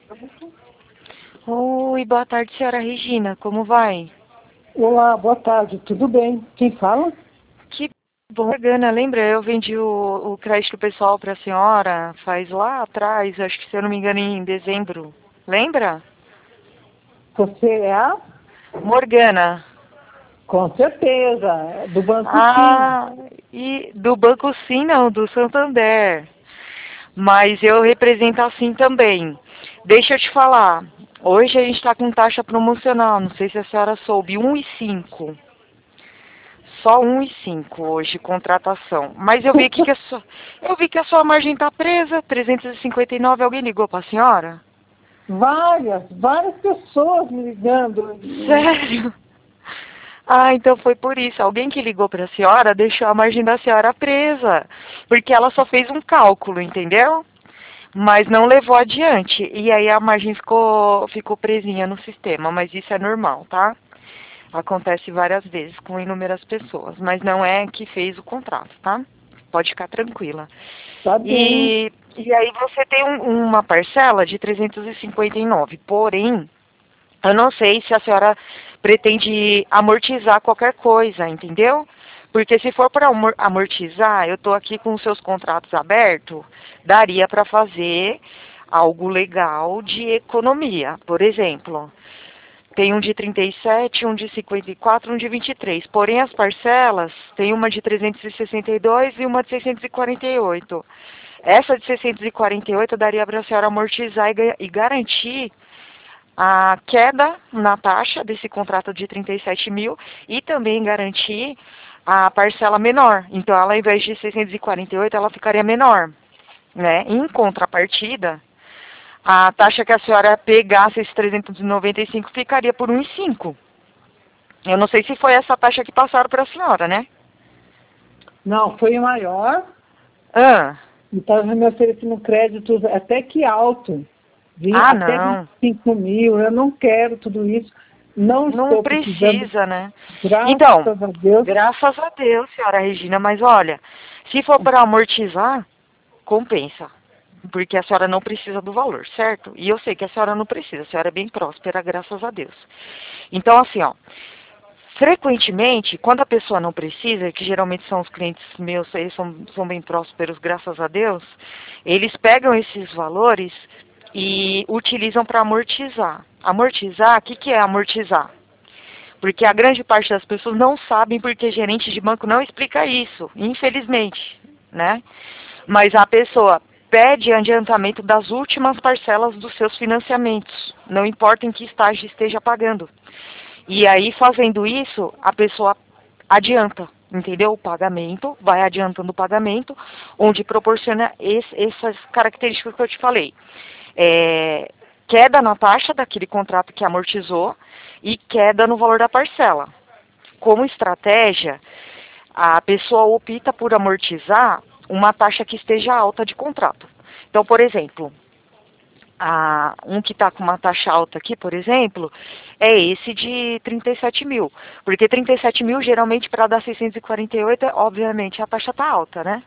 Oi, boa tarde, senhora Regina. Como vai? Olá, boa tarde, tudo bem? Quem fala? Que bom, Morgana. Lembra? Eu vendi o crédito pessoal para a senhora faz lá atrás, acho que se eu não me engano, em dezembro. Lembra? Você é a? Morgana. Com certeza, é do Banco Sim. Ah, e do Banco Sim, não, do Santander. Mas eu represento assim também. Deixa eu te falar. Hoje a gente está com taxa promocional, não sei se a senhora soube, 1,5. Só 1,5 hoje, contratação. Mas eu vi aqui que a sua margem está presa, 359. Alguém ligou para a senhora? Várias pessoas me ligando. Sério? Ah, então foi por isso. Alguém que ligou para a senhora deixou a margem da senhora presa. Porque ela só fez um cálculo, entendeu? Mas não levou adiante. E aí a margem ficou presinha no sistema. Mas isso é normal, tá? Acontece várias vezes com inúmeras pessoas. Mas não é que fez o contrato, tá? Pode ficar tranquila. Tá bem. E aí você tem uma parcela de 359. Porém, eu não sei se a senhora pretende amortizar qualquer coisa, entendeu? Porque se for para amortizar, eu estou aqui com os seus contratos abertos, daria para fazer algo legal de economia. Por exemplo, tem um de 37, um de 54, um de 23. Porém, as parcelas, tem uma de 362 e uma de 648. Essa de 648 daria para a senhora amortizar e garantir a queda na taxa desse contrato de 37 mil e também garantir a parcela menor. Então, ela, ao invés de 648, ela ficaria menor, né? Em contrapartida, a taxa que a senhora pegasse, esse 395, ficaria por 1,5. Eu não sei se foi essa taxa que passaram para a senhora, né? Não, foi maior. Ah, E estava me oferecendo créditos até que alto. Até não. 25 mil. Eu não quero tudo isso. Não Não estou precisando, precisa, né? graças Então, a Deus. graças a Deus, senhora Regina, mas olha, se for para amortizar, compensa. Porque a senhora não precisa do valor, certo? E eu sei que a senhora não precisa, a senhora é bem próspera, graças a Deus. Então, assim, ó, frequentemente, quando a pessoa não precisa, que geralmente são os clientes meus, eles são bem prósperos, graças a Deus, eles pegam esses valores e utilizam para amortizar. Amortizar, o que, que é amortizar? Porque a grande parte das pessoas não sabem porque gerente de banco não explica isso, infelizmente, né? Mas a pessoa pede adiantamento das últimas parcelas dos seus financiamentos, não importa em que estágio esteja pagando. E aí, fazendo isso, a pessoa adianta, entendeu? O pagamento, vai adiantando o pagamento, onde proporciona essas características que eu te falei. É, queda na taxa daquele contrato que amortizou e queda no valor da parcela. Como estratégia, a pessoa opta por amortizar uma taxa que esteja alta de contrato. Então, por exemplo, um que está com uma taxa alta aqui, por exemplo, é esse de 37 mil. Porque 37 mil, geralmente, para dar 648, obviamente, a taxa está alta, né?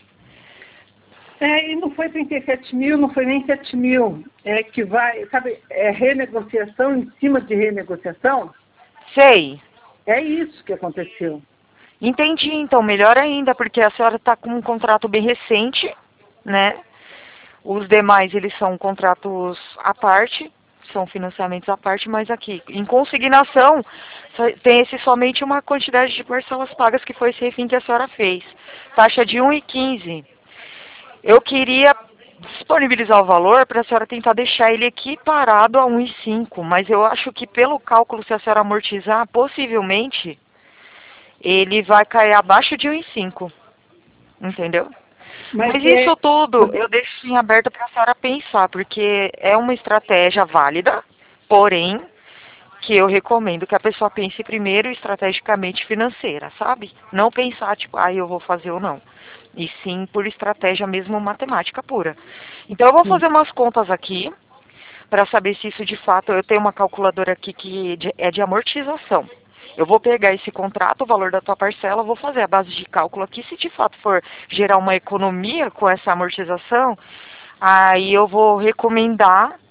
E não foi 37 mil, não foi nem 7 mil. É que vai, sabe, é renegociação em cima de renegociação. Sei. É isso que aconteceu. Entendi, então, melhor ainda, porque a senhora está com um contrato bem recente, né? Os demais, eles são contratos à parte, são financiamentos à parte, mas aqui, em consignação, tem esse somente uma quantidade de parcelas pagas, que foi esse refim que a senhora fez. Taxa de 1,15. Eu queria disponibilizar o valor para a senhora tentar deixar ele equiparado a 1,5, mas eu acho que pelo cálculo, se a senhora amortizar, possivelmente, ele vai cair abaixo de 1,5, entendeu? Mas Mas isso tudo eu deixo em aberto para a senhora pensar, porque é uma estratégia válida, porém, que eu recomendo que a pessoa pense primeiro estrategicamente financeira, sabe? Não pensar, tipo, eu vou fazer ou não. E sim por estratégia mesmo matemática pura. Então eu vou fazer umas contas aqui, para saber se isso de fato, eu tenho uma calculadora aqui que é de amortização. Eu vou pegar esse contrato, o valor da tua parcela, vou fazer a base de cálculo aqui. Se de fato for gerar uma economia com essa amortização, aí eu vou recomendar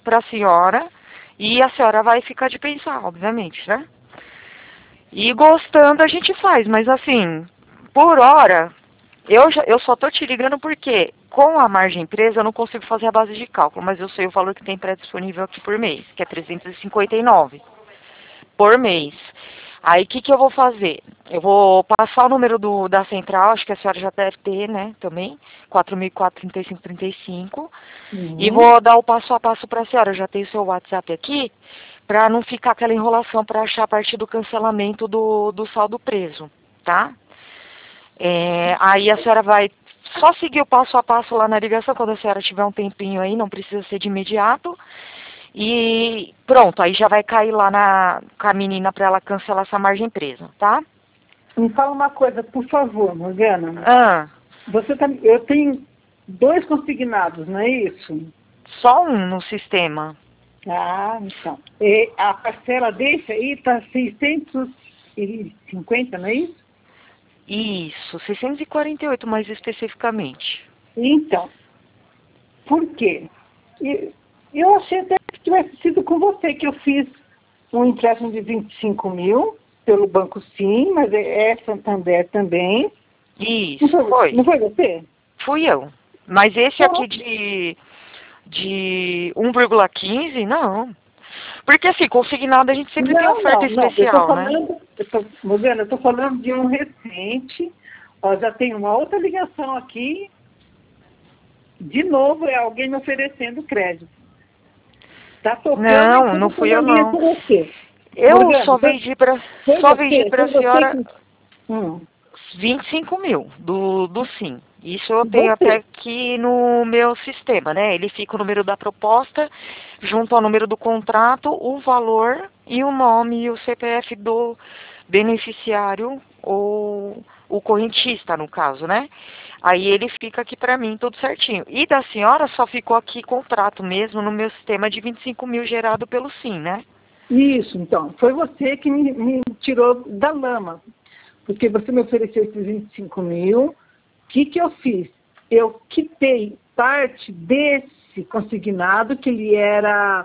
para a senhora e a senhora vai ficar de pensar, obviamente, né? E gostando a gente faz, mas assim, por hora, eu só tô te ligando porque com a margem presa eu não consigo fazer a base de cálculo, mas eu sei o valor que tem pré-disponível aqui por mês, que é 359 por mês. Aí o que eu vou fazer? Eu vou passar o número da central, acho que a senhora já deve ter, né, também, 4.004-3535, e vou dar o passo a passo para a senhora. Eu já tenho o seu WhatsApp aqui, para não ficar aquela enrolação para achar a partir do cancelamento do saldo preso, tá? Aí a senhora vai só seguir o passo a passo lá na ligação, quando a senhora tiver um tempinho aí, não precisa ser de imediato. E pronto, aí já vai cair lá com a menina para ela cancelar essa margem presa, tá? Me fala uma coisa, por favor, Morgana. Eu tenho 2 consignados, não é isso? Só um no sistema. Ah, então. E a parcela desse aí está 650, não é isso? Isso, 648 mais especificamente. Então, por quê? Eu achei até que tivesse sido com você que eu fiz um empréstimo de 25 mil pelo Banco Sim, mas é Santander também. Isso, Não foi você? Fui eu. Mas esse aqui de 1,15, não. Porque assim, consignado a gente sempre tem oferta especial, né? Morgana, eu estou falando de um recente. Ó, já tem uma outra ligação aqui. De novo, é alguém me oferecendo crédito. Tá tocando. Não fui eu não. Você. Eu Morgana, só vendi para a senhora 25 mil do Sim. Isso eu tenho até aqui no meu sistema, né? Ele fica o número da proposta, junto ao número do contrato, o valor e o nome e o CPF do beneficiário ou o correntista, no caso, né? Aí ele fica aqui pra mim tudo certinho. E da senhora só ficou aqui contrato mesmo no meu sistema de 25 mil gerado pelo Sim, né? Isso, então. Foi você que me tirou da lama. Porque você me ofereceu esses 25 mil. O que eu fiz? Eu quitei parte desse consignado, que ele era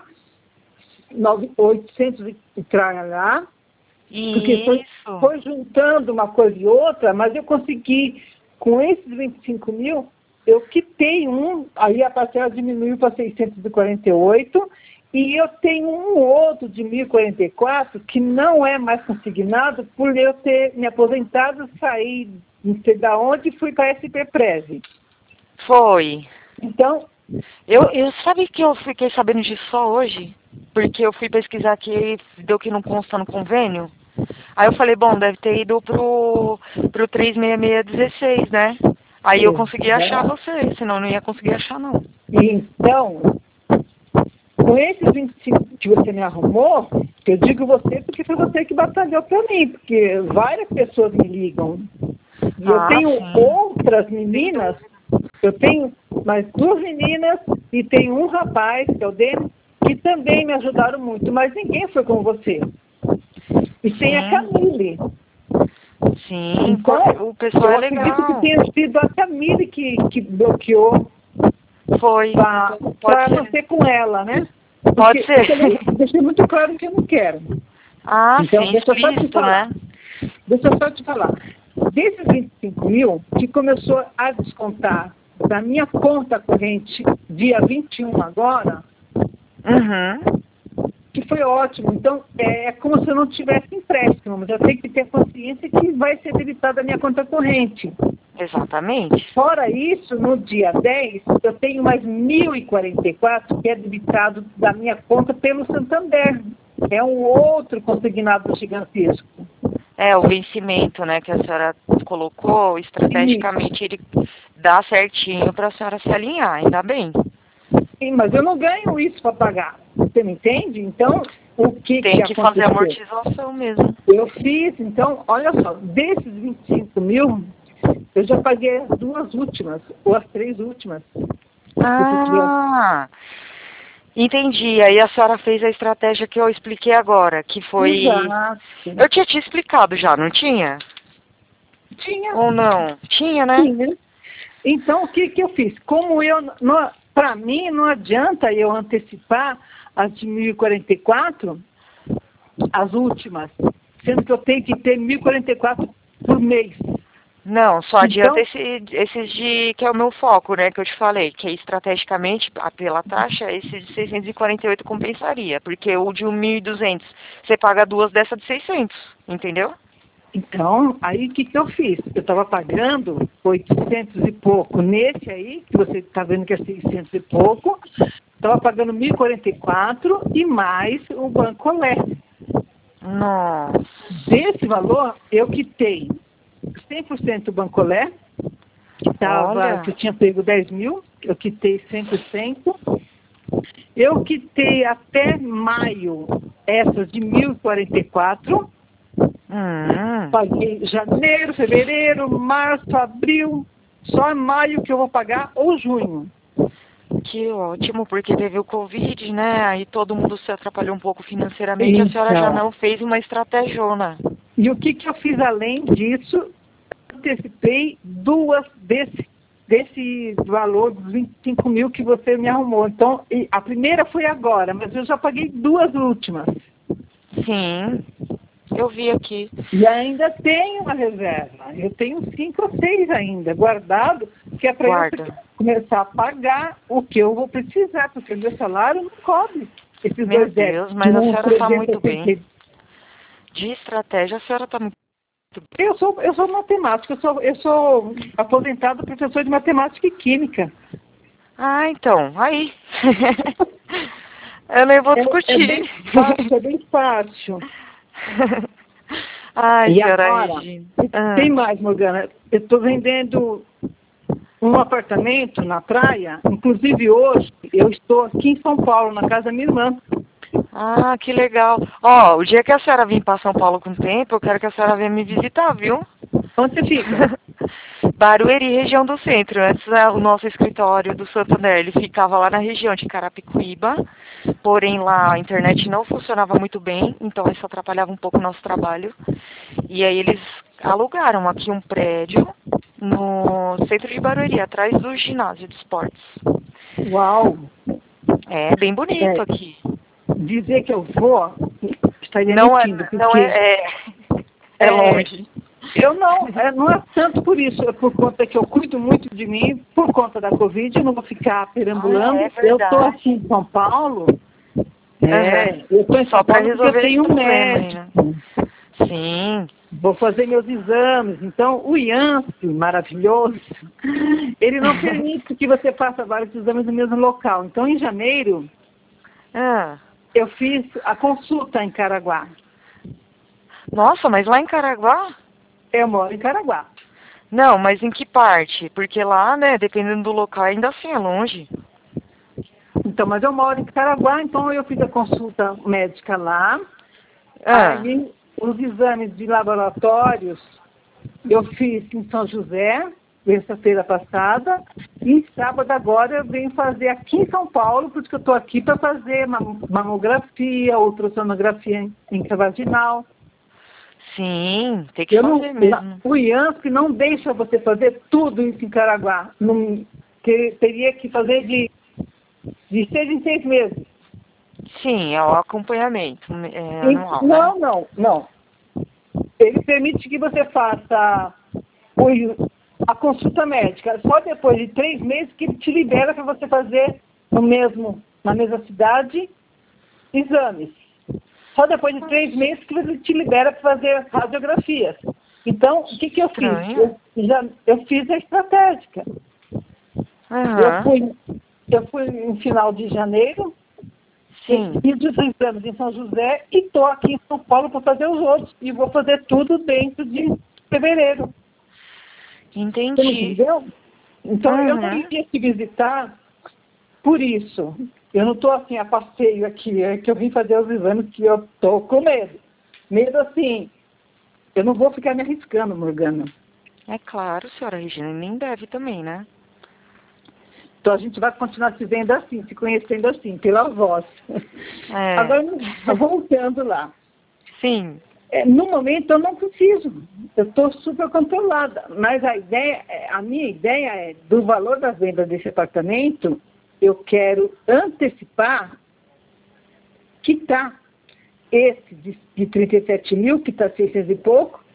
800 e tralhalá. Porque foi juntando uma coisa e outra, mas eu consegui, com esses 25 mil, eu quitei aí a parcela diminuiu para 648, e eu tenho um outro de 1.044 que não é mais consignado por eu ter me aposentado, sair não sei da onde e fui para a SP-Prev. Foi. Então... Eu sabe que eu fiquei sabendo disso só hoje? Porque eu fui pesquisar aqui e deu que não consta no convênio. Aí eu falei, bom, deve ter ido pro 36616, né? Aí eu consegui achar você, senão eu não ia conseguir achar, não. Então, com esses 25 que você me arrumou, eu digo você porque foi você que batalhou para mim, porque várias pessoas me ligam. E eu tenho outras meninas, eu tenho mais 2 meninas e tenho um rapaz, que é o Denis, que também me ajudaram muito, mas ninguém foi com você. E tem a Camille. Sim, então, o pessoal é legal. Eu acredito que tenha sido a Camille que bloqueou. Foi. Para não ser com ela, né? Pode ser. Eu deixei muito claro que eu não quero. Então, sim, explícito, né? Deixa eu só te falar. Desses 25 mil, que começou a descontar da minha conta corrente dia 21 agora, que foi ótimo. Então, é como se eu não tivesse empréstimo, mas eu tenho que ter consciência que vai ser debitado da minha conta corrente. Exatamente. Fora isso, no dia 10, eu tenho mais 1.044 que é debitado da minha conta pelo Santander. É um outro consignado gigantesco. É, o vencimento, né, que a senhora colocou, estrategicamente ele dá certinho para a senhora se alinhar, ainda bem. Sim, mas eu não ganho isso para pagar. Você me entende? Então, o que tem que fazer amortização mesmo. Eu fiz, então, olha só, desses 25 mil, eu já paguei as 2 últimas, ou as 3 últimas. Entendi. Aí a senhora fez a estratégia que eu expliquei agora, que foi... Exato. Eu tinha te explicado já, não tinha? Tinha. Ou não? Tinha, né? Tinha. Então, o que eu fiz? Como eu... para mim não adianta eu antecipar as de 1.044, as últimas, sendo que eu tenho que ter 1.044 por mês. Não, só adianta Então, esses de que é o meu foco, né, que eu te falei, que estrategicamente, pela taxa, esse de 648 compensaria, porque o de 1.200, você paga duas dessa de 600, entendeu? então, aí o que eu fiz? Eu estava pagando 800 e pouco nesse aí, que você está vendo que é 600 e pouco, estava pagando 1.044 e mais o Bancolé. Nossa. Desse valor, eu quitei 100% o Bancolé, que eu tinha pego 10 mil, eu quitei 100%. Eu quitei até maio essas de 1.044. Paguei janeiro, fevereiro, março, abril. Só em maio que eu vou pagar, ou junho. Que ótimo, porque teve o Covid, né? Aí todo mundo se atrapalhou um pouco financeiramente. A senhora já não fez uma estratégiona. E o que eu fiz além disso? Antecipei duas desse valor dos 25 mil que você me arrumou. Então, a primeira foi agora, mas eu já paguei duas últimas. Sim, eu vi aqui. E ainda tenho uma reserva. Eu tenho 5 ou 6 ainda guardado, que é para eu começar a pagar o que eu vou precisar, porque meu salário não cobre esses Meu dois débitos. Deus, mas a senhora está muito bem. De estratégia, a senhora está muito bem. Eu sou matemática, eu sou aposentado professor de matemática e química. Ah, então, aí. Eu nem vou discutir. É bem fácil. Ai, E senhora agora, Regina. tem mais, Morgana. Eu estou vendendo um apartamento na praia. Inclusive hoje, eu estou aqui em São Paulo, na casa da minha irmã. Ah, que legal. Ó, o dia que a senhora vir para São Paulo com tempo, eu quero que a senhora venha me visitar, viu? Onde você fica? Barueri, região do centro. Antes, o nosso escritório do Santander, ele ficava lá na região de Carapicuíba. Porém, lá a internet não funcionava muito bem, então isso atrapalhava um pouco o nosso trabalho. E aí eles alugaram aqui um prédio no centro de Barueri, atrás do ginásio de esportes. Uau! É bem bonito aqui. Dizer que eu vou, estaria Não mentindo, é, porque... não é longe. Eu não é tanto por isso, é por conta que eu cuido muito de mim, por conta da Covid, eu não vou ficar perambulando. Eu estou aqui em São Paulo, eu estou em São Paulo porque eu tenho um médico. Sim. Vou fazer meus exames. Então, o IANSP, maravilhoso, ele não permite que você faça vários exames no mesmo local. Então, em janeiro, eu fiz a consulta em Caraguá. Nossa, mas lá em Caraguá? Eu moro em Caraguá. Não, mas em que parte? Porque lá, né, dependendo do local, ainda assim é longe. Então, mas eu moro em Caraguá, então eu fiz a consulta médica lá. Aí, os exames de laboratórios eu fiz em São José, terça-feira passada, e sábado agora eu venho fazer aqui em São Paulo, porque eu estou aqui para fazer mamografia, ultrassonografia intravaginal. Sim, tem que fazer mesmo. O IANSP não deixa você fazer tudo isso em Caraguá. Teria que fazer de 6 em 6 meses. Sim, é o acompanhamento anual. Não. Ele permite que você faça a consulta médica. Só depois de 3 meses que ele te libera para você fazer na mesma cidade, exames. Só depois de 3 meses que ele te libera para fazer radiografias. Então, o que eu fiz? Eu fiz a estratégica. Eu fui no final de janeiro, fiz os exames em São José e estou aqui em São Paulo para fazer os outros. E vou fazer tudo dentro de fevereiro. Entendi. Você entendeu? Então, eu não iria te visitar por isso. Eu não estou assim a passeio aqui, é que eu vim fazer os exames que eu estou com medo. Medo assim, eu não vou ficar me arriscando, Morgana. É claro, senhora Regina, nem deve também, né? Então a gente vai continuar se vendo assim, se conhecendo assim, pela voz. Agora, voltando lá. Sim. No momento eu não preciso, eu estou super controlada, mas a minha ideia é, do valor da venda desse apartamento, eu quero antecipar, quitar esse de 37 mil, que está 600 e pouco,